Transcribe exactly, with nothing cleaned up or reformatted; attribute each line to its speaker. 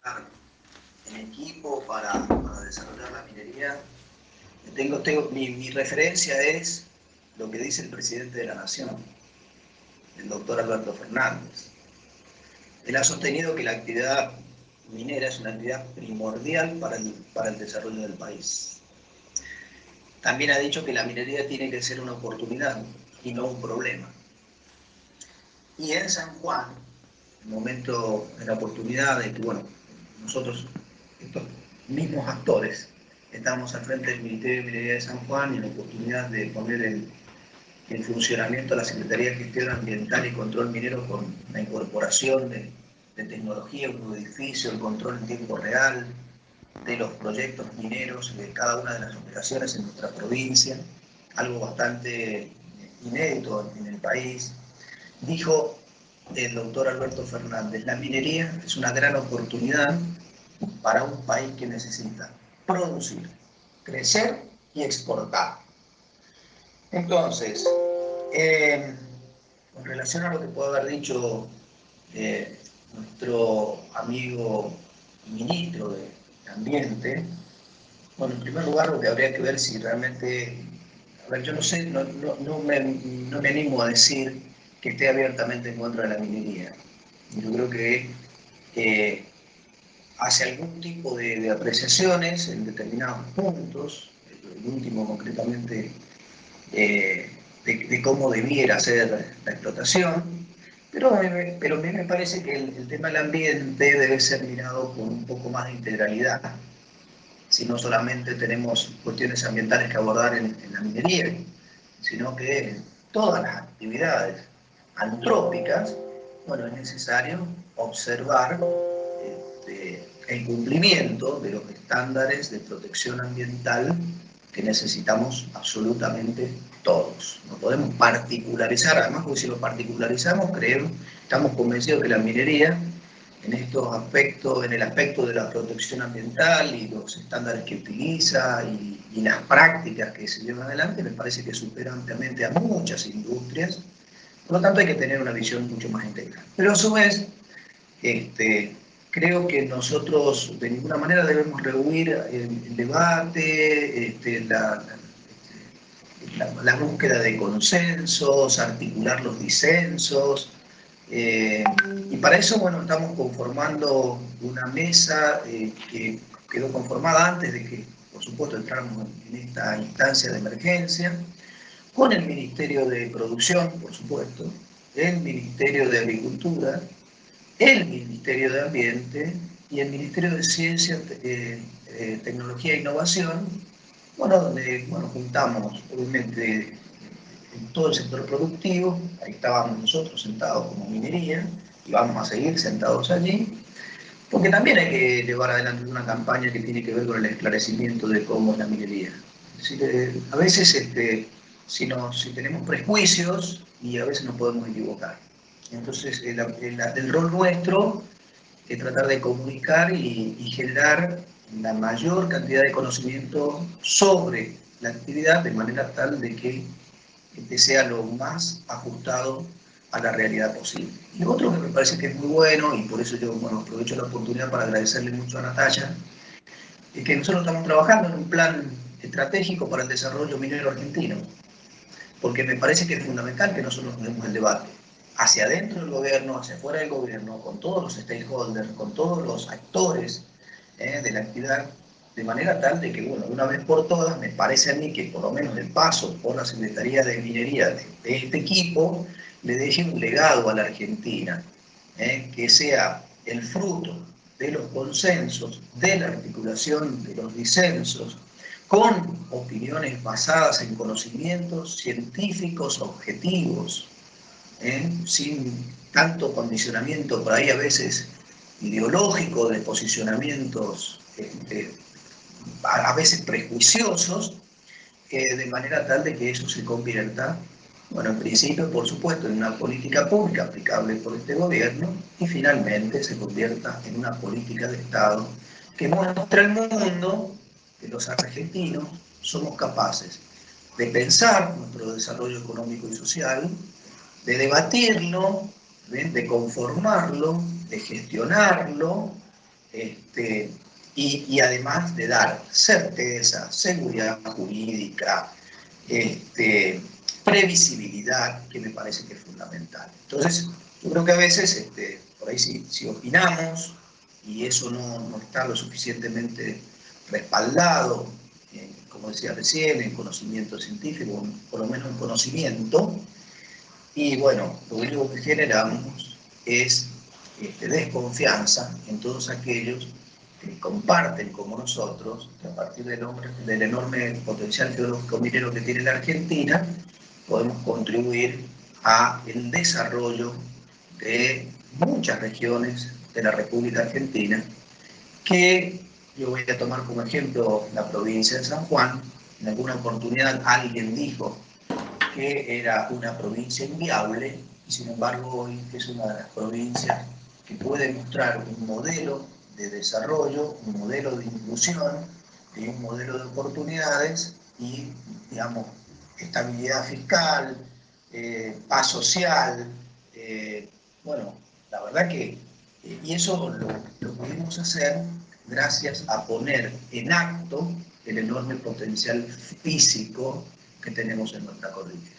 Speaker 1: en equipo para, para desarrollar la minería, tengo, tengo mi, mi referencia es lo que dice el presidente de la Nación, el doctor Alberto Fernández. Él ha sostenido que la actividad minera es una actividad primordial para el, para el desarrollo del país. También ha dicho que la minería tiene que ser una oportunidad y no un problema. Y en San Juan, el momento de la oportunidad de que, bueno, nosotros, estos mismos actores, estamos al frente del Ministerio de Minería de San Juan y la oportunidad de poner en, en funcionamiento la Secretaría de Gestión Ambiental y Control Minero con la incorporación de, de tecnología, un nuevo edificio, el control en tiempo real de los proyectos mineros de cada una de las operaciones en nuestra provincia, algo bastante inédito en el país. Dijo el doctor Alberto Fernández, la minería es una gran oportunidad para un país que necesita producir, crecer y exportar. Entonces, eh, con relación a lo que puede haber dicho eh, nuestro amigo ministro de Ambiente, bueno, en primer lugar lo que habría que ver si realmente, a ver, yo no sé, no, no, no, me, no me animo a decir que esté abiertamente en contra de la minería. Yo creo que eh, hace algún tipo de, de apreciaciones en determinados puntos, el último concretamente eh, de, de cómo debiera ser la explotación, pero, pero a mí me parece que el, el tema del ambiente debe ser mirado con un poco más de integralidad, si no solamente tenemos cuestiones ambientales que abordar en, en la minería, sino que en todas las actividades antrópicas, bueno, es necesario observar este, el cumplimiento de los estándares de protección ambiental que necesitamos absolutamente todos. No podemos particularizar, además porque si lo particularizamos, creemos, estamos convencidos que la minería, en estos aspectos, en el aspecto de la protección ambiental y los estándares que utiliza y, y las prácticas que se llevan adelante, me parece que supera ampliamente a muchas industrias. Por lo tanto, hay que tener una visión mucho más integral. Pero a su vez, este, creo que nosotros de ninguna manera debemos rehuir el, el debate, este, la, la, la búsqueda de consensos, articular los disensos. Eh, y para eso, bueno, estamos conformando una mesa eh, que quedó conformada antes de que, por supuesto, entráramos en esta instancia de emergencia, con el Ministerio de Producción, por supuesto, el Ministerio de Agricultura, el Ministerio de Ambiente y el Ministerio de Ciencia, eh, eh, Tecnología e Innovación, bueno, donde bueno, juntamos, obviamente, en todo el sector productivo, ahí estábamos nosotros sentados como minería, y vamos a seguir sentados allí, porque también hay que llevar adelante una campaña que tiene que ver con el esclarecimiento de cómo es la minería. Es decir, eh, a veces, este, si, nos, si tenemos prejuicios, y a veces nos podemos equivocar. Entonces, el, el, el rol nuestro es tratar de comunicar y, y generar la mayor cantidad de conocimiento sobre la actividad, de manera tal de que que sea lo más ajustado a la realidad posible. Y lo otro que me parece que es muy bueno, y por eso yo bueno, aprovecho la oportunidad para agradecerle mucho a Natalia, es que nosotros estamos trabajando en un plan estratégico para el desarrollo minero argentino, porque me parece que es fundamental que nosotros nos demos el debate hacia adentro del gobierno, hacia afuera del gobierno, con todos los stakeholders, con todos los actores eh, de la actividad, de manera tal de que, bueno, de una vez por todas, me parece a mí que por lo menos el paso por la Secretaría de Minería de, de este equipo le deje un legado a la Argentina, eh, que sea el fruto de los consensos, de la articulación de los disensos, con opiniones basadas en conocimientos científicos objetivos, ¿eh? Sin tanto condicionamiento por ahí a veces ideológico, de posicionamientos este, a veces prejuiciosos, eh, de manera tal de que eso se convierta, bueno, en principio, por supuesto, en una política pública aplicable por este gobierno y finalmente se convierta en una política de Estado que muestre al mundo que los argentinos somos capaces de pensar nuestro desarrollo económico y social, de debatirlo, ¿ven? De conformarlo, de gestionarlo este, y, y además de dar certeza, seguridad jurídica, este, previsibilidad, que me parece que es fundamental. Entonces, yo creo que a veces, este, por ahí si, si opinamos, y eso no, no está lo suficientemente respaldado, eh, como decía recién, en conocimiento científico, por lo menos en conocimiento, y bueno, lo único que generamos es este, desconfianza en todos aquellos que comparten como nosotros, que a partir del, hombre, del enorme potencial geológico minero que tiene la Argentina, podemos contribuir al desarrollo de muchas regiones de la República Argentina, que yo voy a tomar como ejemplo la provincia de San Juan. En alguna oportunidad alguien dijo que era una provincia inviable, y sin embargo hoy es una de las provincias que puede mostrar un modelo de desarrollo, un modelo de inclusión, y un modelo de oportunidades y, digamos, estabilidad fiscal, eh, paz social, eh, bueno, la verdad que, eh, y eso lo, lo pudimos hacer gracias a poner en acto el enorme potencial físico que tenemos en nuestra cordillera.